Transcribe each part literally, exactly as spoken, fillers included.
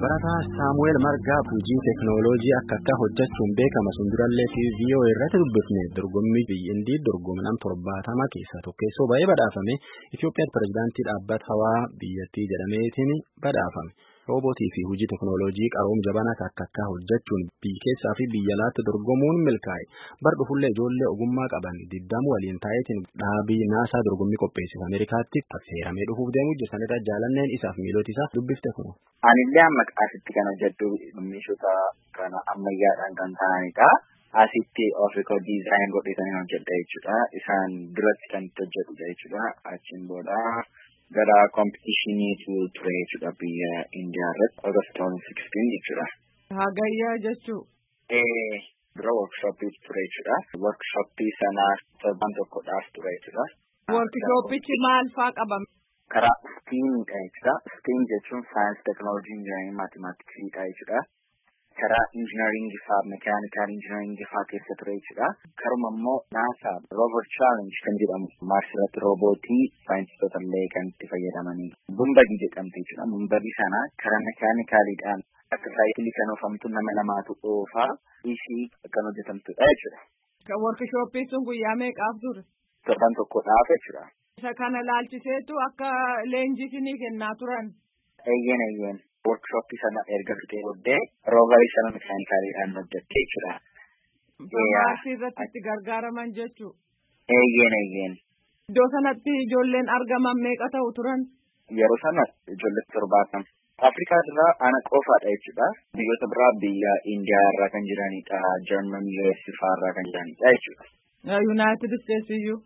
Barataa Saamu'eel Margaa hojii teekinooloojii akka akka hojjechuun beekama sundurallee fi V O A irratti dubbifne dorgommii biyyindii dorgomnaan torbaatama keessa tokkeessoo baay'ee badhaafame Itoophiyaatti pirezidaantii dhaabbata hawaa biyyattii jedhameetiin badhaafame. Roobootii fi hojii teekinooloojii qaroom jabanaa akka akka hojjechuun biyya keessaa fi biyya alaatti dorgomuun milkaa'e. Bar dhufullee ijoollee ogummaa qaban digdama waliin taa'eetiin dhaabii naasaa dorgommii qopheessite Ameerikaatti affeeramee dhufuuf deemuu jirtan irra jaalanneen isaaf miilota isaa dubbifte kun. Anillee amma asitti kan hojjedhu meeshota kana ammayyaadhaan kan ta'anidha. Asitti Africa Design godhatanii hojjedha jechuudha. Isaan duratti kan hojjedhudha jechuudha. Achiin booda gara competitionii ture jechuudha biyya Indiyaa irratti August twenty sixteen jechuudha. Hagayyaa jechuu. Eh, dura workshopii ture jechuudha. Workshopii sana torban tokkodhaaf ture jechuudha. Workshopichi maal faa qabame? Karaa STEAMidha jechuudha. STEAM jechuun Science, Technology, Engineering, Mathematicsdha jechuudha. Karaa Engineering faa Mechanical Engineering faa keessa ture jechuudha. Karuma immoo NASA Rover Challenge kan jedhamu Mars irratti roobootii saayintistoota illee kan itti fayyadamanii Bumbadii jedhamte jechuudha. Bumbadii sana karaa Mechanicalidhaan akka saayikilii kan oofamtu nama lamaatu oofaa ishii kan hojjetamtudha jechuudha. Kan workshoppii sun guyyaa meeqaaf ture? Torban tokkodhaaf jechuudha. Isa kana laalchiseetu akka leenjii kennaa turan. Eeyyeen eeyyeen workshopii sana erga fixee booddee roovarii sana mekaanikaalidhaan hojjettee jechuudha. Maasii irratti itti gargaaraman jechuu. Eeyyeen eeyyeen. Iddoo sanatti ijoolleen argaman meeqa ta'u turan? Yeroo sana ijoollee torbaatama. Afrikaa irraa ana qofaadha jechuudha. Biyyoota biraa biyya Indiyaa irraa kan jiranidha. German U S fa'aa irraa kan jiranidha jechuudha. United States iyyuu.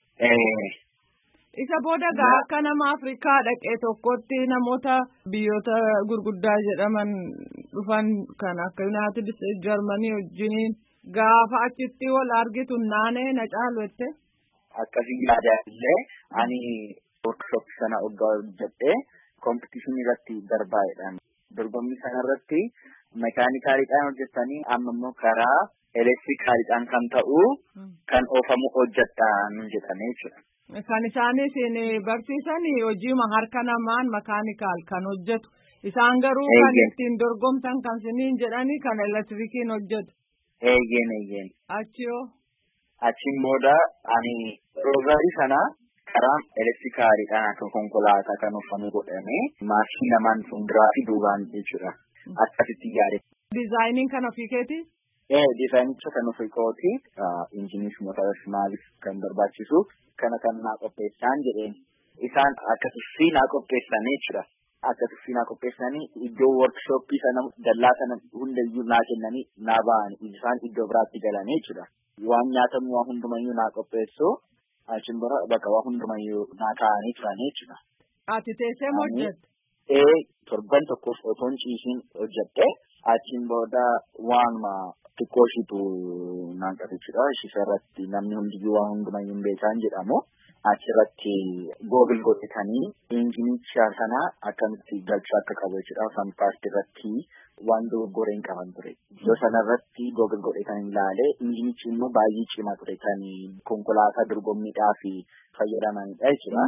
Eh. Isa booda gaa akka nama Afrikaa dhaqee tokkotti namoota biyyoota gurguddaa jedhaman dhufan kan akka United States, Germany wajjiniin gaafa achitti wal argitu naanee na caalwette. Akkasii yaadallee ani workshop sana oggaa hojjedhee competition irratti darbaa'edhaan dorgommii sana irratti mekaanikaalidhaan hojjettanii amma immoo karaa elektirikaalidhaan kan ta'u kan oofamu hojjedhaan jedhamee jechuudha. Kan isaanis barsiisan hojiima harka namaan mekaanikaal kan hojjetu. Isaan garuu kan ittiin dorgomtan kan siniin jedhanii kan elektirikiin hojjetu. Eeyyeen eeyyeen. Achiyoo. Achiin booda ani roovarii sana karaa elektirikaalidhaan akka konkolaataa kan oofamu godhamee maashii namaan fuulduraa fi duubaan jechuudha. Akkasitti yaade. Dizaayiniin kan ofii keeti? Eh, dizaayinicha kan ofii kooti. Injiniis mootaras maaliif kan barbaachisu kana kan naa qopheessan jedheen. Isaan akka tuffii naa qopheessanii jechuudha. Akka tuffii naa qopheessanii iddoo workshoppii sana dallaa sana hundayyuu naa kennanii naa ba'an isaan iddoo biraatti galanii jechuudha. Waan nyaatamu waan hundumayyuu naa qopheessu achiin bira bakka waan hundumayyuu naa kaa'anii turanii jechuudha. Ati teessee moo hojjette? Eh, torban tokkoof otoon ciisiin hojjette achiin booda waanuma xiqqoo ishiitu naan qabeechudha. Ishee irratti namni hundiyyuu waan hundumayyuu hin beekan jedhamu. Achirratti googil godhatanii injinicha sana akkamitti galchuu akka qabu jechuudha. Afaan paartii irratti waan dogoggoree hin qaban ture. Iddoo sanarratti googil godhatanii ilaalee injinichi immoo baay'ee cimaa ture kan konkolaataa dorgommiidhaaf fayyadamanidha jechuudha.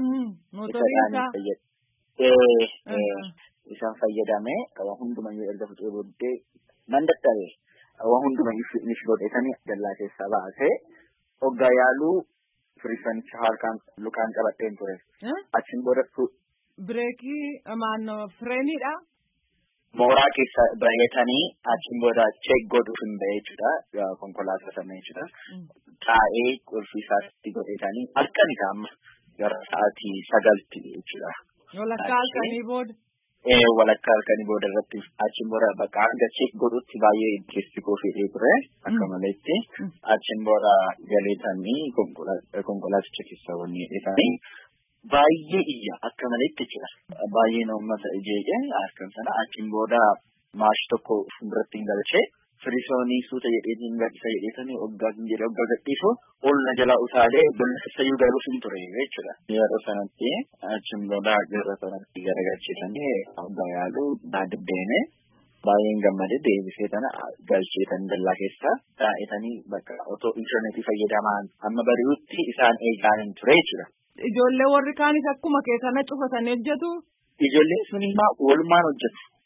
Isaan fayyadamee waan hundumayyuu erga fixee booddee nan dadhabe. Waan hundumayyuu finish godhatanii dallaa keessaa baasee hoggaa yaaluu firiifanicha harkaan lukaan qabadheen ture. Achiin booda bireekii maannoo fireeniidha. Mooraa keessa baay'atanii achiin booda cheek godhuuf hin ba'e jechuudha. Konkolaataa sana jechuudha. Taa'ee qulfii isaatti godhatanii halkanidha amma gara sa'aatii sagalti jechuudha. Walakkaa halkanii booda. Eh, walakkaa halkanii booda irratti achiin booda bakka hanga cheek godhutti baay'ee intirestii koo fedhee ture akka maleetti achiin booda galeetanii konkolaaticha keessa wanni hidhetanii baay'ee iyya akka maleetti jira baay'ee na uummata ijeeqee harkan sana achiin booda maashi tokko fuulduratti hin galchee firiisoonii suuta jedheetiin gadhisa jedheetanii hoggaa hin jedhe hoggaa gadhiisu ol na jalaa utaalee bolla sassayyuu galuuf hin ture jechuudha. Yeroo sanatti achiin booda gara sanatti garagalcheetanii hoggaa yaaluu daaddeene baay'een gammadee deebisee tana galcheetan dallaa keessa taa'etanii bakka otoo intarneetii fayyadamaan amma bari'utti isaan eegaan hin ture jechuudha. Ijoollee warri kaanis akkuma keessana cufatanii hojjetu? Ijoolleen sun immoo walumaan hojjetu.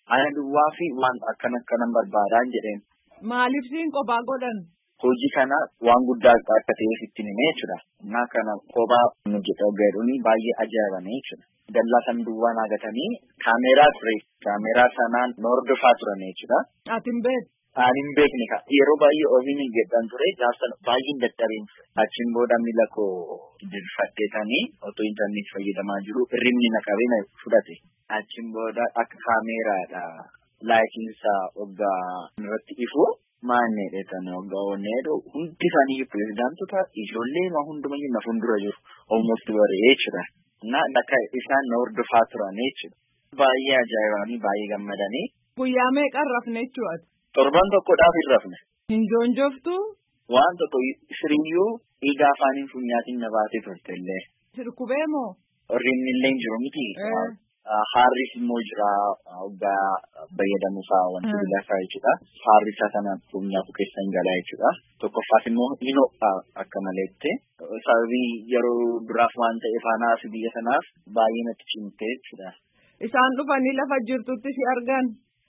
Ana duwwaa fi waan akkana akkanan barbaadan jedheen. Maaliif siin kophaa godhan? Hojii kana waan guddaa akka ta'eef itti himee jechuudha. Innaa kana kophaa nu jedha gaadhuun baay'ee ajaa'ibanii jechuudha. Dallaa san duwwaa naagatanii kaameeraa ture. Kaameeraa sanaan nu hordofaa turan jechuudha. Ati hin beekne? Ani hin beekne ka. Yeroo baay'ee ofiin hin jedhan ture. Gaafsan baay'een dadhabeen. Achiin booda miila koo dirfadheetanii otoo intarneet fayyadamaa jiru hirribni na qabee na fudhate. Achiin booda akka kaameeraadha. Laayitinsa waggaa irratti ifu maanne dheetan waggaa onneedho hundi isaanii pirezidaantota ijoollee ma hundumayyuu na fuuldura jiru. Almost baree jechuudha. Na akka isaan na hordofaa turan jechuudha. Baay'ee ajaa'ibanii baay'ee gammadanii. Guyyaa meeqa rafne jechuudha? Torban tokkodhaaf hin rafne. Hin joonjoftu? Waan tokko siriyyuu dhiiga afaaniin funyaatiin na baatee turte illee. Sirkubee moo? Rifni illee hin jiru miti. Haarris immoo jira waggaa fayyadamuusaa wanti bilaasaa jechuudha. Haarrisa sana funyaatu keessa hin galaa jechuudha. Tokkoffaas immoo hin ho'a akka maleetti. Sababii yeroo duraaf waan ta'eef anaaf biyya sanaaf baay'ee natti cimte jechuudha. Isaan dhufanii lafa jirtutti si argan?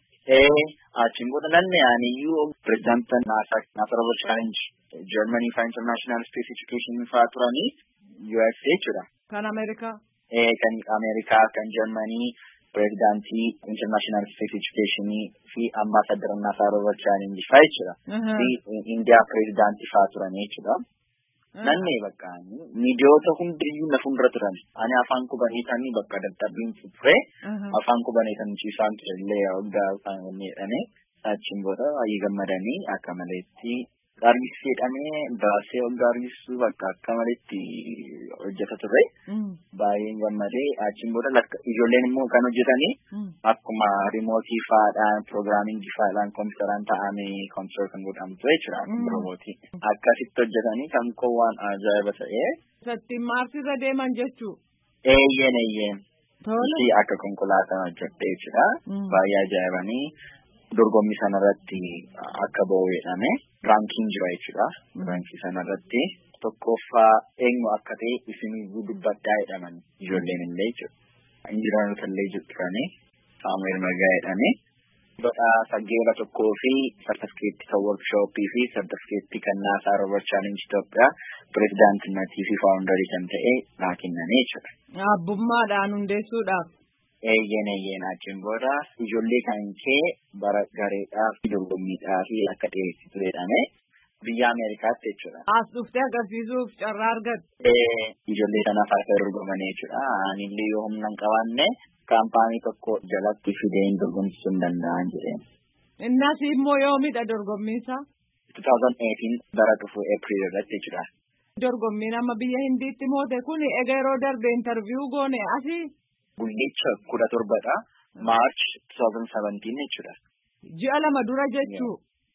Ee achiin booda nanne aniyyuu pirezidaanta NASA NASA Rover Challenge Germany for International Space Education fa'aa turanii U S A jechuudha. Kan Ameerikaa? Eh kan Amerika kan Germany presidency international space education fi ambassador NASA Rover Challenge fa'aa fi India president fa'aa turan jechuudha. Nanne bakka miidiyoota hundiyyuu na fuuldura turan. Ani afaan kubaneetanii bakka dadhabbiin ture afaan kubaneetan ciisaan ture illee waggaa afaan onneedhane achiin booda baay'ee gammadanii akka maleetti Gargisi jedhamee baasee waggaa argisu bakka akka maleetti hojjeta ture. Baay'ee gammadee achiin booda ijoolleen immoo kan hojjetanii akkuma rimootii fa'aadhaan piroogiraamingii fa'aadhaan kompiitaraan ta'anii kontirool kan godhamtu jechuudha robootii. Akkasitti hojjetanii kan koo waan ajaa'iba ta'ee. Sattiin maarsirra deeman jechuu? Eeyyeen eeyyeen. Tole. Akka konkolaataa hojjette jechuudha. Baay'ee ajaa'ibanii. Dorgommii sanarratti akka ba'u jedhame raankiin jira jechuudha. Raankii sanarratti tokkoffaa eenyu akka ta'e isinii dubbaddaa jedhaman ijoolleen illee jechuudha. Injiraanota illee jirturanii Saamu'eel Margaa jedhame. Badhaasa geela tokkoo fi sartifikeettii kan workshooppii fi sartifikeettii kan NASA Rover Challenge Itoophiyaa pirezidaantinnatii fi faawundarii kan ta'e naa kennanii jechuudha. Abbummaadhaan hundeessuudhaaf. Eeyyeen eeyyeen achiin booda ijoollee kan kee bara gareedhaaf dorgommiidhaaf akka dhiyeessitu jedhame biyya Ameerikaatti jechuudha. As dhuftee agarsiisuuf carraa argatte. Ijoollee sanaaf akka dorgomanii jechuudha. Anillee yoo humna hin qabaanne kaampaanii tokko jalatti fidee dorgomsisuu hin danda'an jedheen. Innas immoo yoomidha dorgommiinsa? twenty eighteen bara dhufu April irratti jechuudha. Dorgommiin amma biyya Hindiitti moote kun egaa yeroo darbe interviyuu goone asii? Guyyicha kudha torbadha. March twenty seventeen jechuudha. Ji'a lama dura jechuu?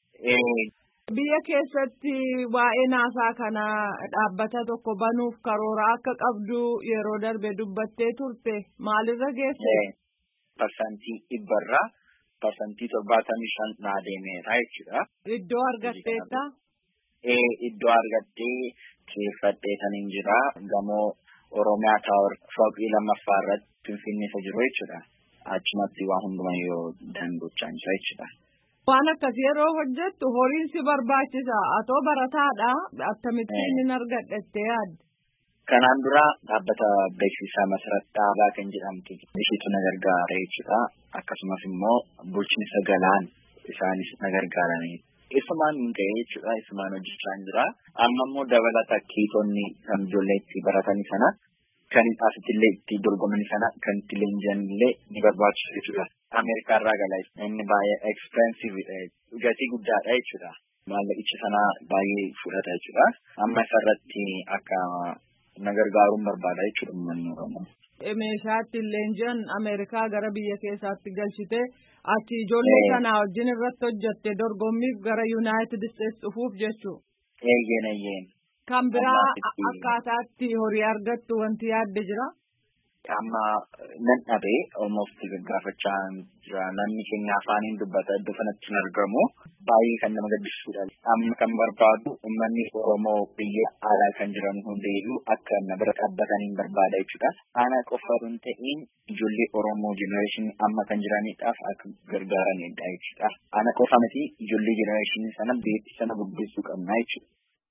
Biyya keessatti waa'ee naasaa kana dhaabbata tokko banuuf karoora akka qabdu yeroo darbe dubbattee turte maalirra geesse? Parsantii dhibbarraa parsantii torbaatamii shan naa deemeera jechuudha. Iddoo argatteetta? Iddoo argattee keessatti kan hin jira gamoo Oromiyaa Taawar fooqii lammaffaa irratti Finfinnee jiru jechuudha. Achumatti waa hundumaa yoo dandochaan jira jechuudha. Waan akkasii yeroo hojjettu horiin si barbaachisa. Atoo barataadha. Akkamittiin hin argadhettee yaadde? Kanaan dura dhaabbata beeksisaa Masarat Dhaabaa kan jedhamtu ishiitu na gargaara jechuudha. Akkasumas immoo bulchiinsa Galaan isaanis na gargaaranii. Isumaan hin ga'e jechuudha. Isumaan hojjechaa jira. Amma immoo dabalata kiitonni kan ijoollee itti baratanii sana kan asittillee itti dorgomanii sana kan itti leenji'anillee ni barbaachisa jechuudha. Ameerikaa irraa galaa inni baay'ee expensive gatii guddaadha jechuudha. Maallaqichi sana baay'ee fudhata jechuudha. Amma isarratti akka na gargaaruun barbaada jechuudha uummanni Oromoo. Meeshaa ittiin leenji'an Ameerikaa gara biyya keessaatti galchite ati ijoollee sanaa wajjin irratti hojjette dorgommiif gara United States dhufuuf jechuudha. Eeyyeen eeyyeen. Kan biraa akkaataatti horii argattu wanti yaadde jira? amma nan dhabe almost gaggaafachaa jira namni keenya afaaniin dubbata iddoo kanatti argamu baay'ee kan nama gaddisiisudha. Amma kan barbaadu uummanni Oromoo biyya alaa kan jiran hundeeyyuu akka na bira dhaabbataniin barbaada jechuudha. Ana qofa osoo hin ta'in ijoollee Oromoo jenereeshinii amma kan jiraniidhaaf akka gargaaranidha jechuudha. Ana qofa miti ijoollee jenereeshinii sana beetti sana guddisuu qabna jechuudha.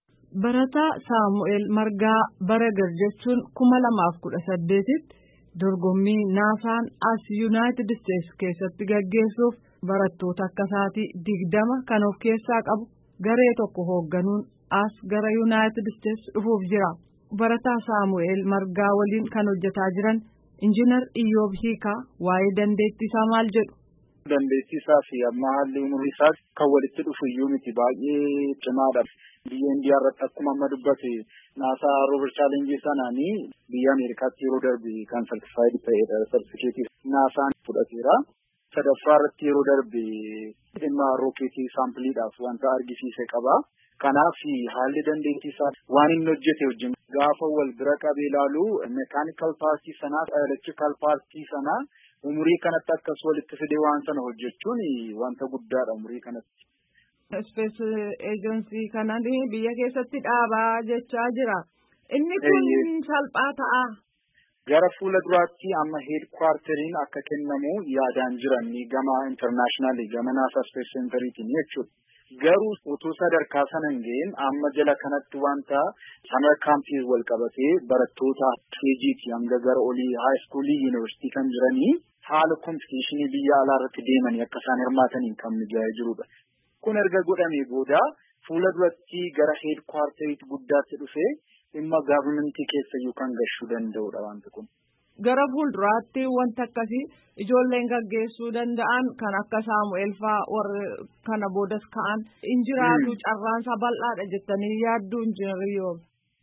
Barataa Saamu'eel Margaa Baragar jechuun kuma lamaaf kudha saddeetitti dorgommii naasaan as Yuunaayitid Isteetsi keessatti gaggeessuuf barattoota akka isaatii digdama kan of keessaa qabu garee tokko hoogganuun as gara Yuunaayitid Isteetsi dhufuuf jira. Barataa Saamu'eel Margaa waliin kan hojjetaa jiran Injiinar Iyyoob Hiikaa waa'ee dandeettii isaa maal jedhu? Dandeettii isaa fi amma haalli umurii isaas kan walitti dhufu iyyuu miti baay'ee cimaadha. Biyya Indiyaa irratti akkuma amma dubbate naasaa roover chaalenjii sanaanii biyya Ameerikaatti yeroo darbe kan sartifaayid ta'edha. Sartifikeetii naasaan fudhateera. Sadaffaa irratti yeroo darbe dhimma rookeetii saampiliidhaaf wanta argisiise qaba. Kanaaf haalli dandeettii isaa waan inni hojjete wajjin gaafa wal bira qabee ilaalu mekaanikal paartii sanaa elektirikal paartii sanaa umurii kanatti akkas walitti fidee waan sana hojjechuun wanta guddaadha umurii kanatti. Space Agency kanaan biyya keessatti dhaabaa jechaa jira. Inni kun salphaa ta'a. Gara fuula duraatti amma heedkwaarteriin akka kennamu yaadaan jiran gama internationally gama NASA Space Centeriitiin jechuudha. Garuu utuu sadarkaa sana hin ga'in amma jala kanatti wanta summer campii wal qabatee barattoota keejiitii hanga gara olii high schoolii yuunivarsiitii kan jiranii haala kompitiishinii biyya alaa irratti deemanii akka isaan hirmaataniin kan mijaa'ee jirudha. Kun erga godhamee booda fuula duratti gara heedkwaarteriitti guddaatti dhufee dhimma gaavarmentii keessa yookaan gashuu danda'udha wanti kun. Gara fuulduraatti wanta akkasii ijoolleen gaggeessuu danda'an kan akka Saamu'eel fa'aa warra kana boodas ka'an injiraatu carraansaa bal'aadha jettanii yaadduu injinariyyoo.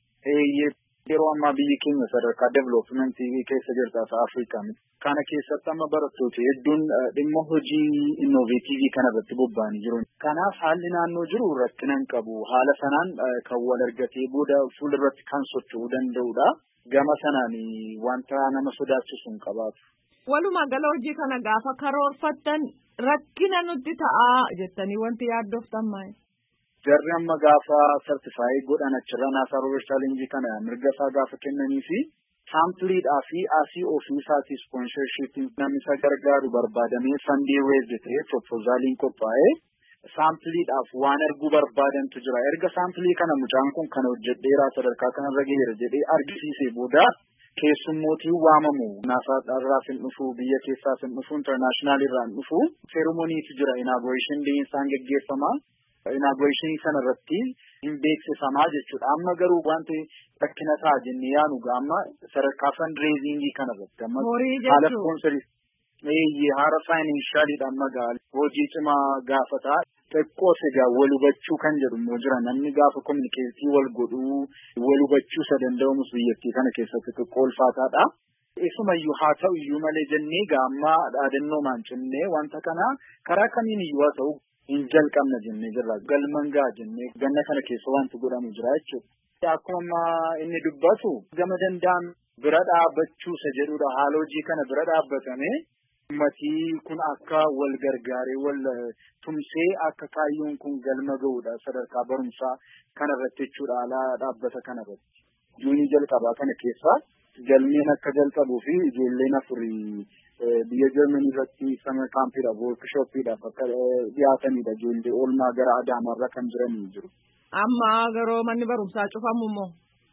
Yeroo ammaa biyyi keenya sadarkaa developmentii keessa jirta as Afrikaa kana keessatti amma barattoota hedduun dhimma hojii innoveetiivii kana irratti bobba'anii jiru. Kanaaf haalli naannoo jiru rakkina hin qabu. Haala sanaan kan wal argatee booda fuulduratti kan socho'uu danda'udha. Gama sanaan wanta nama sodaachisu hin qabaatu. Walumaa gala hojii kana gaafa karoorfattan rakkina nutti ta'a jettanii wanti yaaddoftan maali? Jarri amma gaafa sartifaayii godhan achirra naasaa roover chaalenjii kana mirga isaa gaafa kennanii fi saampiliidhaa fi asii ofii isaatii ispoonsharshiipiin namni isa gargaaru barbaadamee fandii reezde ta'ee propoozaaliin qophaa'ee saampiliidhaaf waan arguu barbaadantu jira. Erga saampilii kana mucaan kun kana hojjedheeraa sadarkaa kanarra gaheera jedhee argisiisee booda keessummootii waamamu naasaa irraas hin dhufu biyya keessaas hin dhufu intarnaashinaal irraa hin dhufu seeromoniitu jira. Inaagureeshin dee'insaan geggeeffama. Inauguration sana irratti hin beeksifamaa jechuudha. Amma garuu wanti rakkina ta'a jennee yaanu amma sadarkaa fundraisingii kana irratti amma haala sponsorii eeyyee haala faayinanshaaliidhaan magaala hojii cimaa gaafataa xiqqoo sigaa wal hubachuu kan jedhu immoo jira. Namni gaafa kominikeetii wal godhuu wal hubachuu isa danda'amus biyyattii kana keessatti xiqqoo ulfaataadha. Isumayyuu haa ta'u iyyuu malee jennee gaamma dhaadannoo maancinnee wanta kana karaa kamiin iyyuu haa ta'u hin jalqabna jennee jirra. Galman gaa jennee ganna kana keessa wanti godhamu jira jechuudha. Akkuma inni dubbatu gama danda'an bira dhaabbachuusa jedhudha. Haala hojii kana bira dhaabbatame ummatii kun akka wal gargaaree wal tumsee akka kaayyoon kun galma ga'udha sadarkaa barumsaa kanarratti jechuudha. Haala dhaabbata kanarratti juunii jalqabaa kana keessa galmeen akka jalqabuu fi ijoolleen afurii biyya Jarmanii irratti summer campidhaaf workshoopidhaaf akka dhiyaatanidha. Ijoollee oolmaa gara Adaamaarra kan jiranii jiru. Amma garuu manni barumsaa cufamu moo?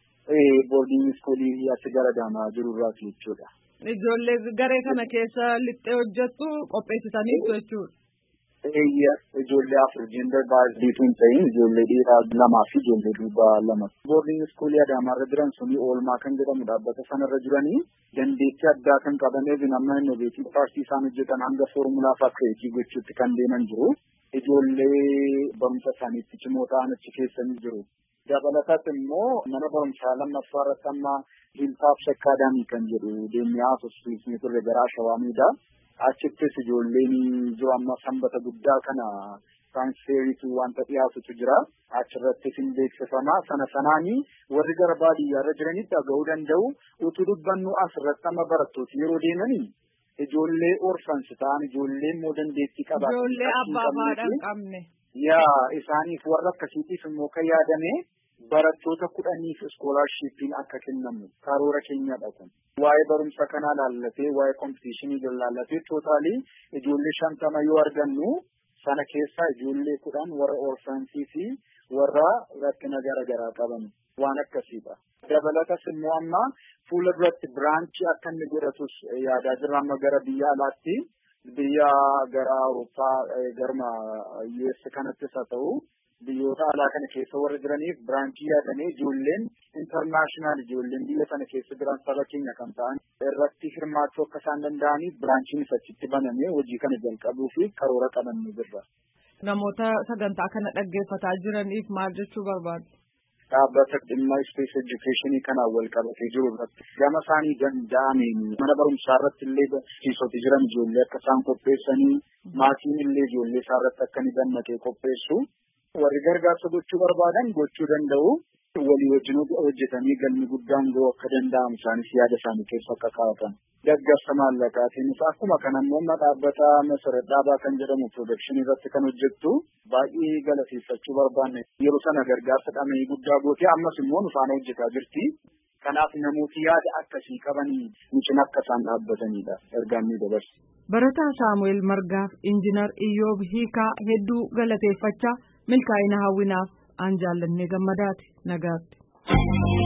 Ee boordiin iskoolii as gara Adaamaa jirurraati jechuudha. Ijoollee garee kana keessa lixxee hojjettu qopheessitaniitu jechuudha. Eeyyaa ijoollee afur gender baay'eetuun ta'in ijoollee dhiiraa lamaa fi ijoollee durbaa lama. Boordiin iskoolii Adaamaarra jiran suni oolmaa kan jedhamu dhaabbata sanarra jiranii dandeettii addaa kan qabaneef nama innoveetii paartii isaan hojjetan hanga foormulaa fakkeetii gochuutti kan deeman jiru. Ijoollee barumsa isaaniitti cimoo ta'an achi keessanii jiru. Dabalatas immoo mana barumsaa lammaffaa irratti amma Hilltop Academy kan jedhu deemee haasofsiisnee turre gara Shawaamiidha. Achittis ijoolleen jiru amma sanbata guddaa kana science fairytu wanta dhiyaatutu jira. Achirrattis hin beeksifama. Sana sanaanii warri gara baadiyyaarra jiranitti dhaga'uu danda'u. Utuu dubbannu asirratti amma barattooti yeroo deemanii ijoollee orphans ta'an ijoollee immoo dandeettii qabaatan. Ijoollee abbaa haadha hin qabne. Yaa isaaniif warra akkasiitiif immoo kan yaadame barattoota kudhaniif iskoolaarshiippiin akka kennamu karoora keenyadha kun. Waa'ee barumsa kanaa laallatee waa'ee kompitiishinii laallatee tootaalii ijoollee shantama yoo argannu sana keessaa ijoollee kudhan warra orfansii fi warra rakkina garaagaraa qaban waan akkasiidha. Dabalatas immoo amma fuula duratti biraanchii akka inni godhatus yaadaa jirra amma gara biyya alaatti biyya gara Awurooppaa garma U S kanattis haa ta'u biyyoota alaa kana keessa warra jiraniif biraanchii yaadamee ijoolleen intarnaashinaal ijoolleen biyya sana keessa jiran saba keenya kan ta'an irratti hirmaachuu akka isaan danda'aniif biraanchiin achitti banamee hojii kana jalqabuu fi karoora qabannee jirra. Namoota sagantaa kana dhaggeeffataa jiraniif maal jechuu barbaadu? Dhaabbata dhimma space education kanaan wal qabatee jiru irratti gama isaanii danda'ameen mana barumsaa irratti illee barsiisoti jiran ijoollee akka isaan qopheessanii maatiin illee ijoollee isaa irratti akka ni dammaqee qopheessu. Warri gargaarsa gochuu barbaadan gochuu danda'u. Walii wajjin hojjetanii galmi guddaan ga'uu akka danda'amu isaanis yaada isaanii keessa akka kaa'atan. Deeggarsa maallaqaatiinis akkuma kana immoo dhaabbata Masarat Dhaabaa kan jedhamu production irratti kan hojjettu baay'ee galateeffachuu barbaanne yeroo sana gargaarsa dhama'ii guddaa gootee ammas immoo nu faana hojjetaa jirti. Kanaaf namooti yaada akkasii qabanii nuti akka isaan dhaabbatanidha ergaan ni dabarsa. Barataa Saamu'eel Margaaf Injiinar Iyyoob Hiikaa hedduu galateeffachaa milkaa'ina hawwinaaf aan jaallannee gammadaati nagaatti.